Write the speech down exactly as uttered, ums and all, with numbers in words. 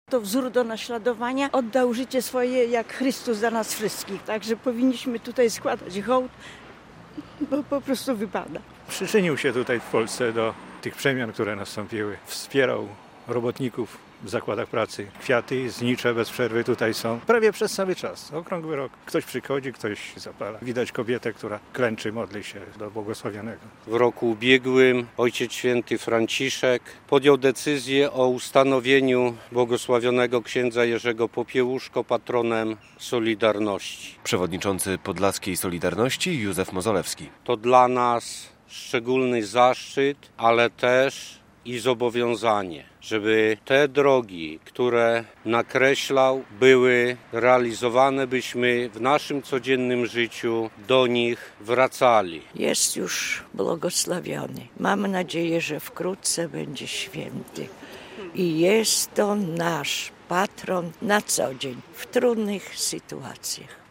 To wzór do naśladowania. Oddał życie swoje jak Chrystus za nas wszystkich. Także powinniśmy tutaj składać hołd, bo po prostu wypada. Przyczynił się tutaj w Polsce do tych przemian, które nastąpiły. Wspierał robotników w zakładach pracy. Kwiaty znicze bez przerwy tutaj są. Prawie przez cały czas, okrągły rok. Ktoś przychodzi, ktoś zapala. Widać kobietę, która klęczy, modli się do błogosławionego. W roku ubiegłym Ojciec Święty Franciszek podjął decyzję o ustanowieniu błogosławionego księdza Jerzego Popiełuszko patronem Solidarności. Przewodniczący Podlaskiej Solidarności Józef Mozolewski. To dla nas szczególny zaszczyt, ale też i zobowiązanie, żeby te drogi, które nakreślał, były realizowane, byśmy w naszym codziennym życiu do nich wracali. Jest już błogosławiony. Mamy nadzieję, że wkrótce będzie święty. I jest to nasz patron na co dzień w trudnych sytuacjach.